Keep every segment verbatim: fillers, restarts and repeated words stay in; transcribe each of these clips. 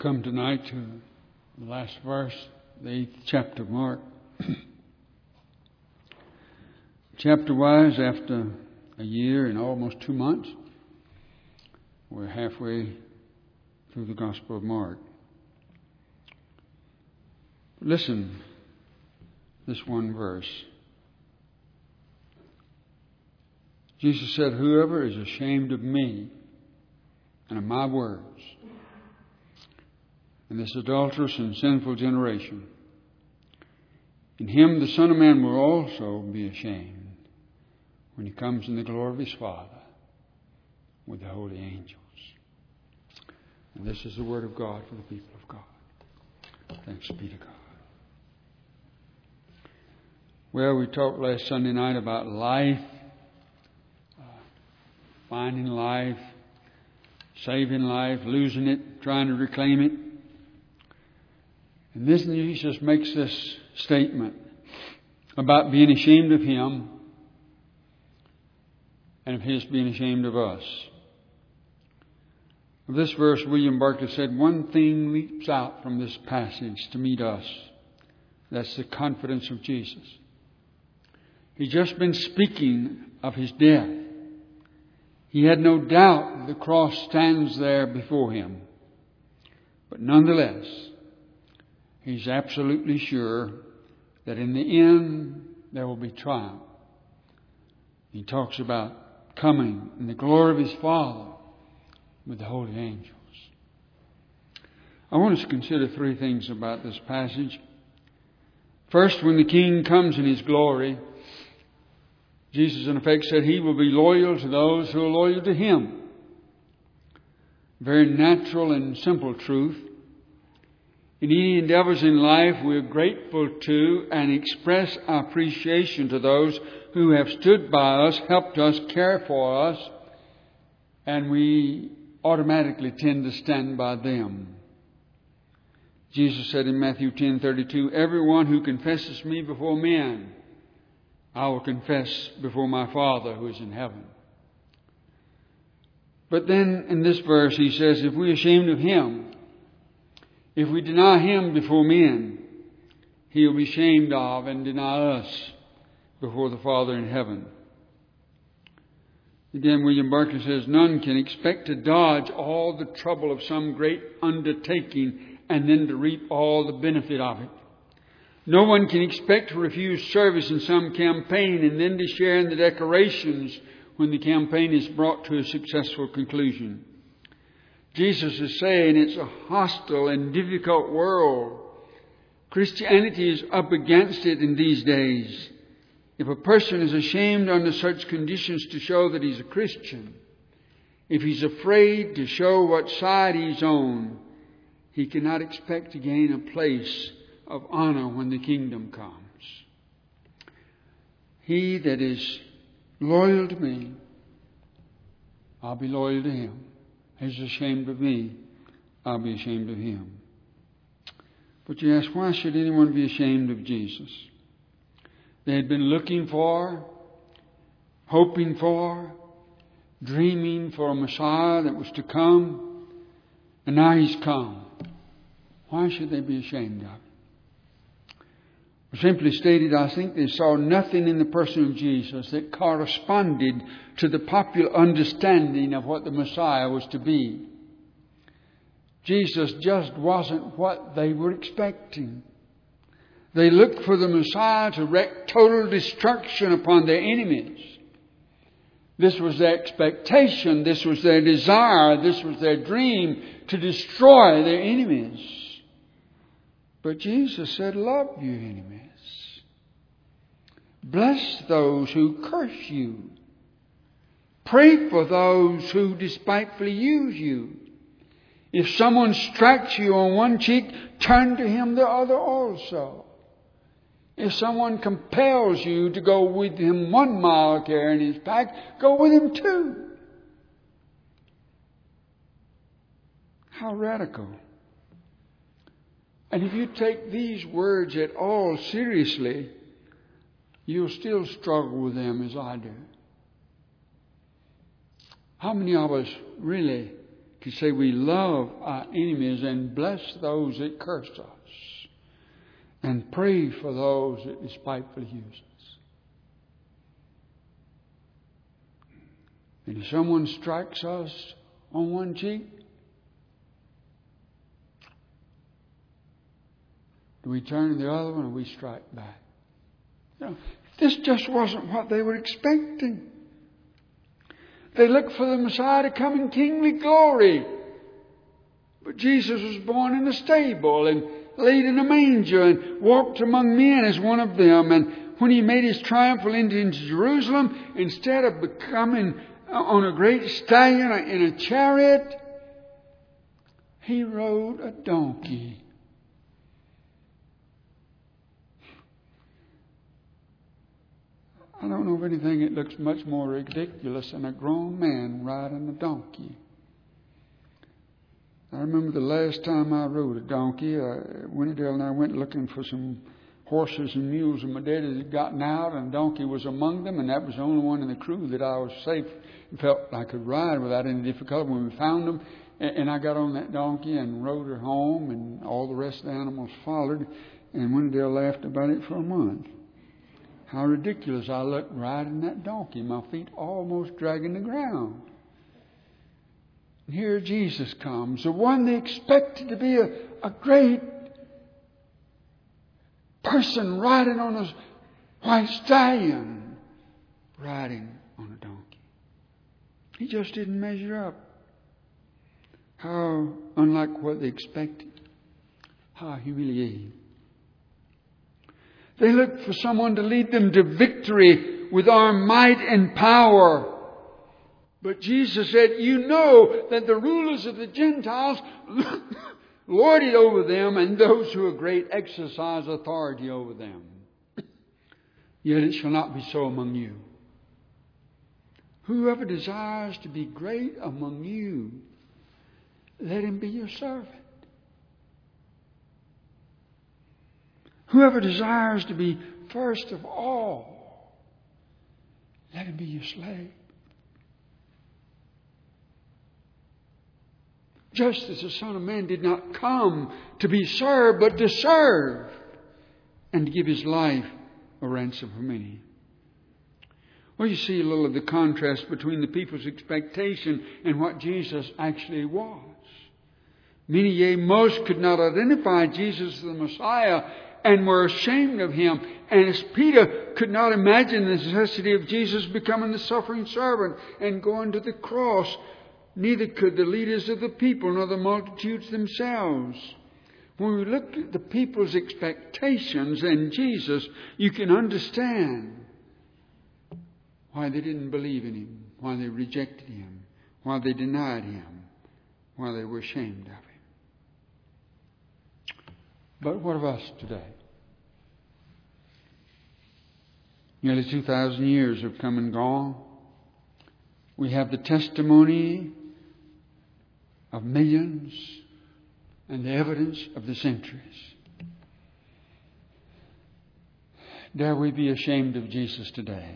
Come tonight to the last verse, the eighth chapter of Mark. Chapter-wise, after a year and almost two months, we're halfway through the Gospel of Mark. Listen, this one verse. Jesus said, "Whoever is ashamed of me and of my words in this adulterous and sinful generation, in him the Son of Man will also be ashamed when he comes in the glory of his Father with the holy angels." And this is the word of God for the people of God. Thanks be to God. Well, we talked last Sunday night about life, uh, finding life, saving life, losing it, trying to reclaim it. And this Jesus makes this statement about being ashamed of him and of his being ashamed of us. Of this verse, William Barclay said, one thing leaps out from this passage to meet us. That's the confidence of Jesus. He's just been speaking of his death. He had no doubt the cross stands there before him. But nonetheless, he's absolutely sure that in the end there will be triumph. He talks about coming in the glory of his Father with the holy angels. I want us to consider three things about this passage. First, when the King comes in his glory, Jesus in effect said he will be loyal to those who are loyal to him. Very natural and simple truth. In any endeavors in life, we're grateful to and express our appreciation to those who have stood by us, helped us, cared for us, and we automatically tend to stand by them. Jesus said in Matthew ten thirty-two, "Everyone who confesses me before men, I will confess before my Father who is in heaven." But then in this verse he says, if we're ashamed of him, if we deny him before men, he will be ashamed of and deny us before the Father in heaven. Again, William Barclay says, none can expect to dodge all the trouble of some great undertaking and then to reap all the benefit of it. No one can expect to refuse service in some campaign and then to share in the decorations when the campaign is brought to a successful conclusion. Jesus is saying it's a hostile and difficult world. Christianity is up against it in these days. If a person is ashamed under such conditions to show that he's a Christian, if he's afraid to show what side he's on, he cannot expect to gain a place of honor when the kingdom comes. He that is loyal to me, I'll be loyal to him. He's ashamed of me, I'll be ashamed of him. But you ask, why should anyone be ashamed of Jesus? They had been looking for, hoping for, dreaming for a Messiah that was to come, and now he's come. Why should they be ashamed of him? Simply stated, I think they saw nothing in the person of Jesus that corresponded to the popular understanding of what the Messiah was to be. Jesus just wasn't what they were expecting. They looked for the Messiah to wreak total destruction upon their enemies. This was their expectation. This was their desire. This was their dream, to destroy their enemies. But Jesus said, love your enemies. Bless those who curse you. Pray for those who despitefully use you. If someone strikes you on one cheek, turn to him the other also. If someone compels you to go with him one mile carrying his pack, go with him two. How radical. And if you take these words at all seriously, you'll still struggle with them as I do. How many of us really to say we love our enemies and bless those that curse us and pray for those that despitefully use us. And if someone strikes us on one cheek, do we turn to the other one or we strike back? You know, this just wasn't what they were expecting. They looked for the Messiah to come in kingly glory. But Jesus was born in a stable and laid in a manger and walked among men as one of them. And when He made His triumphal entry into Jerusalem, instead of becoming on a great stallion in a chariot, He rode a donkey. I don't know of anything that looks much more ridiculous than a grown man riding a donkey. I remember the last time I rode a donkey, uh, Winnydale and I went looking for some horses and mules, and my daddy had gotten out, and a donkey was among them, and that was the only one in the crew that I was safe and felt I could ride without any difficulty. When we found them, and, and I got on that donkey and rode her home, and all the rest of the animals followed, and Winnydale laughed about it for a month. How ridiculous I looked riding that donkey, my feet almost dragging the ground. And here Jesus comes, the one they expected to be a, a great person riding on a white stallion, riding on a donkey. He just didn't measure up. How unlike what they expected. How humiliating. They looked for someone to lead them to victory with our might and power. But Jesus said, you know that the rulers of the Gentiles lord it over them, and those who are great exercise authority over them. Yet it shall not be so among you. Whoever desires to be great among you, let him be your servant. Whoever desires to be first of all, let him be your slave. Just as the Son of Man did not come to be served, but to serve and to give His life a ransom for many. Well, you see a little of the contrast between the people's expectation and what Jesus actually was. Many, yea, most could not identify Jesus as the Messiah and were ashamed of Him. And as Peter could not imagine the necessity of Jesus becoming the suffering servant and going to the cross, neither could the leaders of the people nor the multitudes themselves. When we look at the people's expectations and Jesus, you can understand why they didn't believe in Him, why they rejected Him, why they denied Him, why they were ashamed of Him. But what of us today? Nearly two thousand years have come and gone. We have the testimony of millions and the evidence of the centuries. Dare we be ashamed of Jesus today?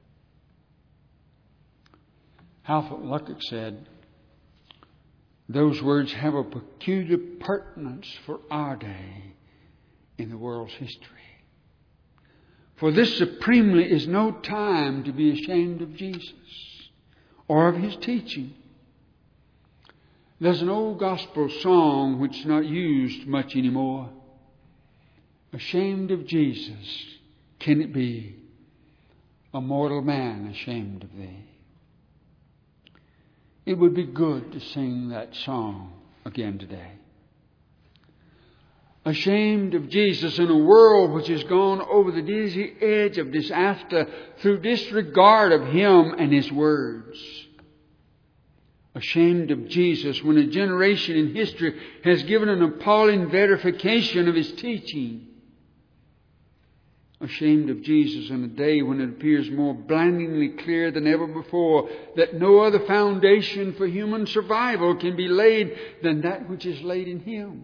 Alfred Luckett said, those words have a peculiar pertinence for our day in the world's history. For this supremely is no time to be ashamed of Jesus or of His teaching. There's an old gospel song which is not used much anymore. Ashamed of Jesus, can it be? A mortal man ashamed of thee. It would be good to sing that song again today. Ashamed of Jesus in a world which has gone over the dizzy edge of disaster through disregard of Him and His words. Ashamed of Jesus when a generation in history has given an appalling verification of His teaching. Ashamed of Jesus in a day when it appears more blindingly clear than ever before that no other foundation for human survival can be laid than that which is laid in Him.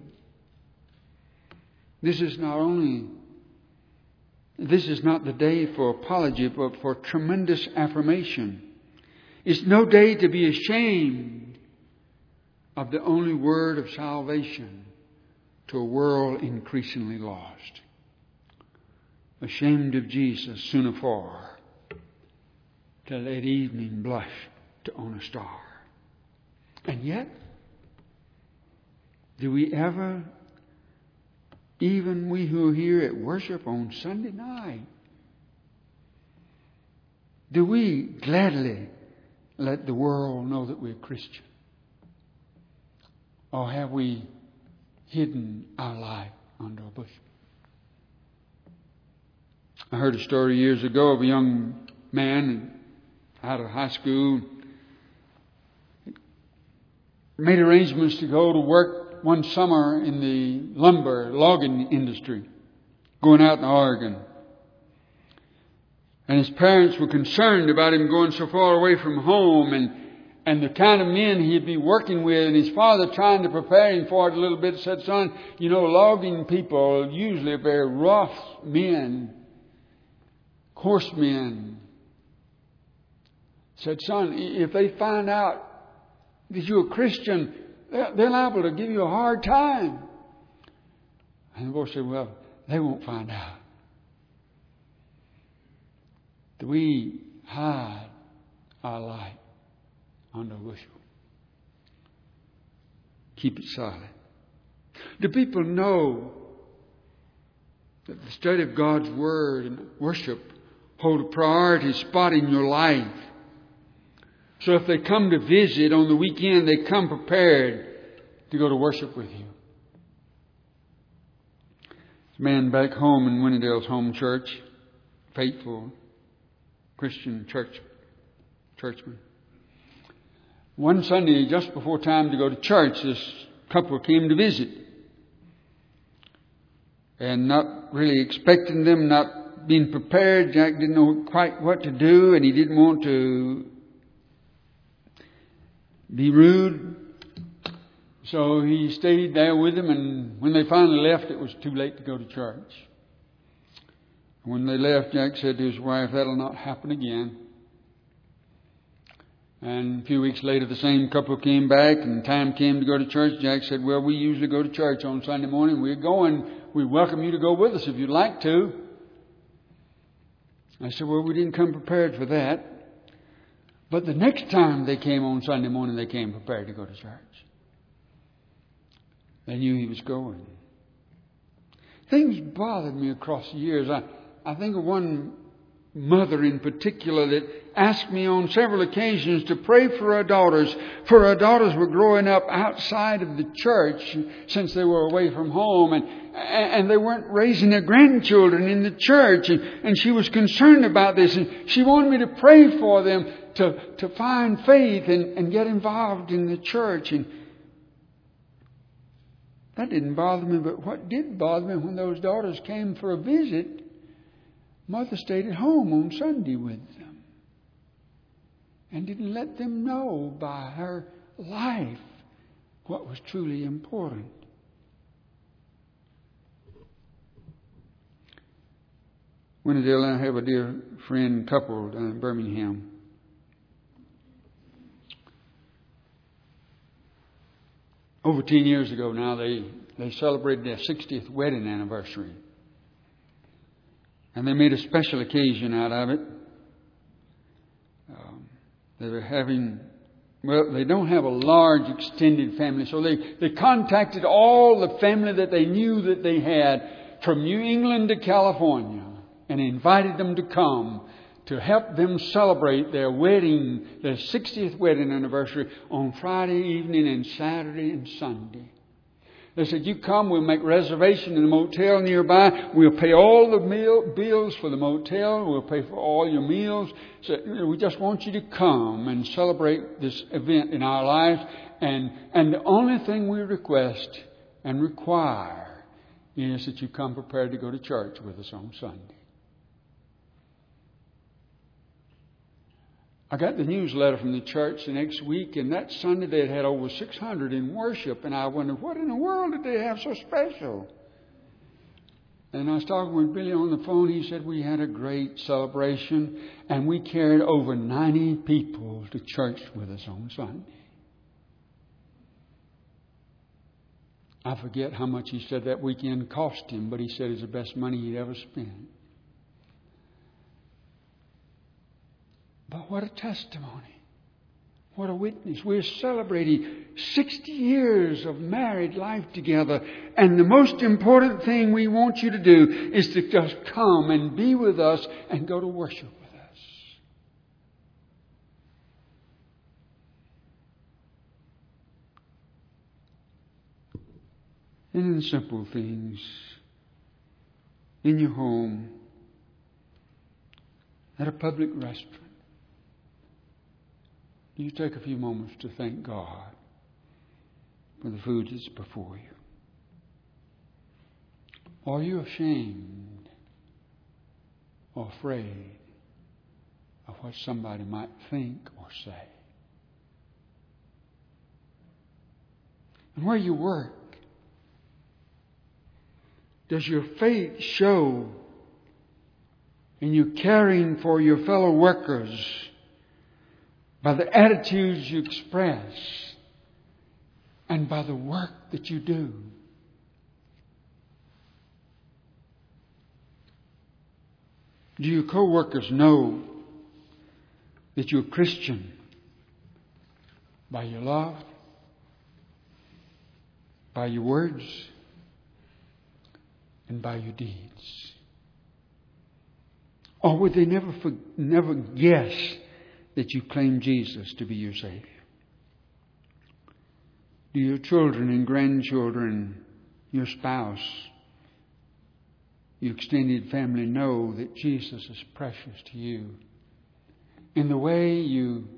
This is not only, this is not the day for apology, but for tremendous affirmation. It's no day to be ashamed of the only word of salvation to a world increasingly lost. Ashamed of Jesus, soon afar, till that evening blushed on a star. And yet, do we ever, even we who are here at worship on Sunday night, do we gladly let the world know that we're Christian? Or have we hidden our life under a bushel? I heard a story years ago of a young man out of high school, made arrangements to go to work one summer in the lumber logging industry, going out in Oregon. And his parents were concerned about him going so far away from home and, and the kind of men he'd be working with. And his father, trying to prepare him for it a little bit, said, "Son, you know, logging people usually are very rough men, coarse men." Said, "Son, if they find out that you're a Christian, they're liable to give you a hard time." And the boy said, "Well, they won't find out." Do we hide our light under a bushel? Keep it silent. Do people know that the study of God's Word and worship hold a priority spot in your life? So if they come to visit on the weekend, they come prepared to go to worship with you. There's a man back home in Winnedale's home church, faithful Christian church churchman. One Sunday, just before time to go to church, this couple came to visit. And not really expecting them, not being prepared, Jack didn't know quite what to do, and he didn't want to be rude. So he stayed there with them, and when they finally left, it was too late to go to church. When they left, Jack said to his wife, "That'll not happen again." And a few weeks later, the same couple came back, and time came to go to church. Jack said, "Well, we usually go to church on Sunday morning. We're going. We welcome you to go with us if you'd like to." I said, "Well, we didn't come prepared for that." But the next time they came on Sunday morning, they came prepared to go to church. They knew he was going. Things bothered me across the years. I, I think of one mother in particular that asked me on several occasions to pray for her daughters, for her daughters were growing up outside of the church since they were away from home, and and they weren't raising their grandchildren in the church, and, and she was concerned about this, and she wanted me to pray for them to, to find faith and, and get involved in the church. And that didn't bother me, but what did bother me, when those daughters came for a visit, Mother stayed at home on Sunday with them and didn't let them know by her life what was truly important. Winnedale and I have a dear friend couple down in Birmingham. Over ten years ago now, they, they celebrated their sixtieth wedding anniversary. And they made a special occasion out of it. Um, they were having, well, they don't have a large extended family, so they, they contacted all the family that they knew that they had from New England to California and invited them to come to help them celebrate their wedding, their sixtieth wedding anniversary on Friday evening and Saturday and Sunday. They said, "You come, we'll make reservation in a motel nearby. We'll pay all the meal, bills for the motel. We'll pay for all your meals. So we just want you to come and celebrate this event in our lives. And, and the only thing we request and require is that you come prepared to go to church with us on Sunday." I got the newsletter from the church the next week, and that Sunday they had had over six hundred in worship, and I wondered, what in the world did they have so special? And I was talking with Billy on the phone. He said, "We had a great celebration, and we carried over ninety people to church with us on Sunday." I forget how much he said that weekend cost him, but he said it's the best money he'd ever spent. But what a testimony. What a witness. We're celebrating sixty years of married life together. And the most important thing we want you to do is to just come and be with us and go to worship with us. And in simple things, in your home, at a public restaurant, you take a few moments to thank God for the food that's before you. Are you ashamed or afraid of what somebody might think or say? And where you work, does your faith show in your caring for your fellow workers by the attitudes you express and by the work that you do? Do your co-workers know that you're a Christian by your love, by your words, and by your deeds? Or would they never, never guess that you claim Jesus to be your Savior? Do your children and grandchildren, your spouse, your extended family know that Jesus is precious to you in the way you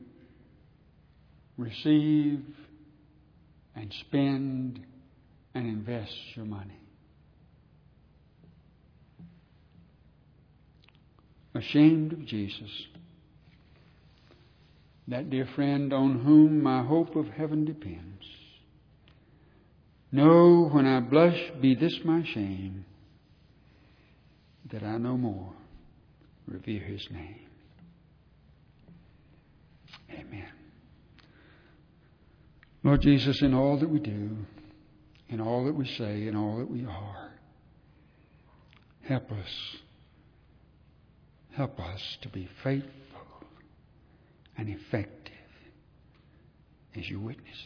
receive and spend and invest your money? Ashamed of Jesus, that dear friend on whom my hope of heaven depends. No, when I blush, be this my shame, that I no more revere His name. Amen. Lord Jesus, in all that we do, in all that we say, in all that we are, help us. Help us to be faithful and effective as your witnesses.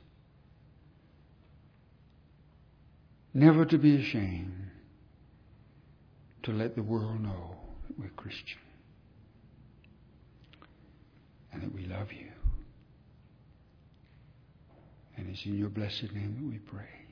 Never to be ashamed to let the world know that we're Christian and that we love you. And it's in your blessed name that we pray.